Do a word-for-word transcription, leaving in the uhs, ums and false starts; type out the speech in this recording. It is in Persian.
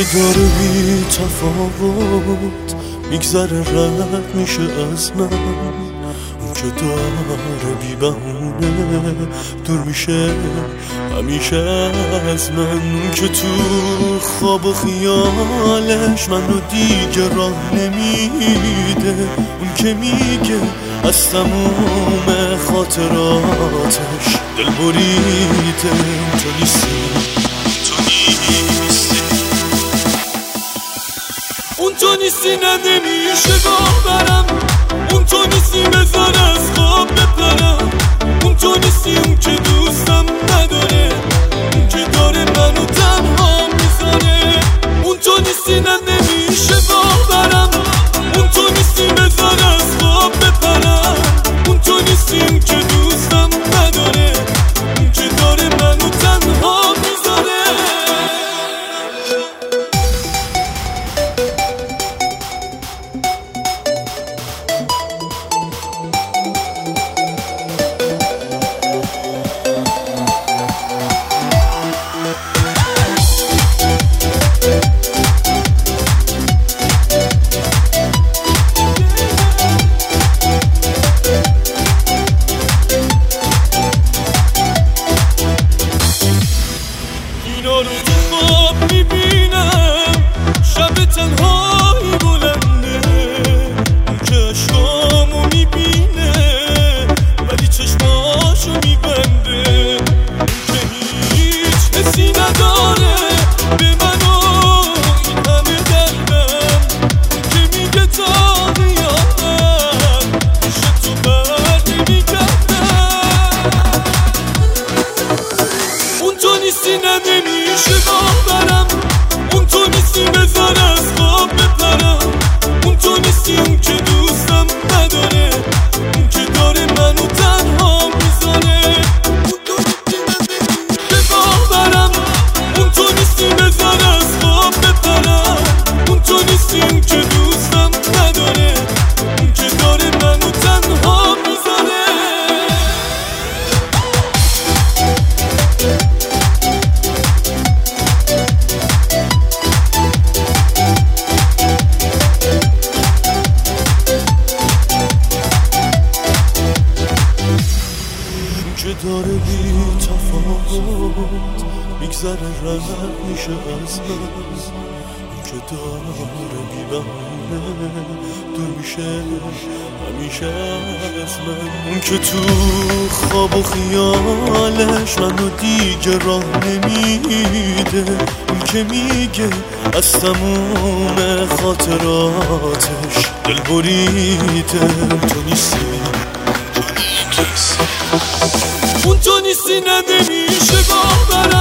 داره بی تفاوت میگذره رد میشه از من، اون که داره بی بهونه دور میشه همیشه از من، اون که تو خواب و خیالش منو دیگه راه نمیده، اون که میگه از تموم خاطراتش دل بریده. تو نیستی، تو نیستی، اون تو نیستی، نه نمیشه باورم، اون تو نیستی بذار از خواب بپرم، اون تو نیستی، اون که دوستم نداره، اون که داره منو تنها میذاره، اون تو نیستی، نه نمیشه باورم، اون تو نیستی بذار از خواب بپرم، اون تو نیستی، اون که دوستم نداره، اون که داره منو تنها میذاره. اینا رو تو خواب میبینم، شب تنهایی بلنده، اون که عشقامو میبینه ولی چشماشو میبنده، اون که هیچ حسی نداره به من و این همه قلبم، اون که میگه تا قیامت پیش تو بر نمیگردم، اون تو نیستی، نه نمیشه باورم، اون تو نیستی بذار از خواب بپرم، اون تو نیستی، اون که دوستم نداره، اون که داره منو تنها میذاره، اون تو نیستی، نه نمیشه باورم، اون تو نیستی بذار از خواب بپرم، اون تو نیستی، اون که دوستم نداره، اون که داره منو تنها میذاره. که داره بی تفاوت میگذره رد میشه از من، اون که داره بی بهونه دور میشه همیشه از من، اون که تو خواب و خیالش منو دیگه راه نمیده، اون که میگه از تموم خاطراتش دل بریده. تو نیستی، اون تو نیستی، نه نمیشه باور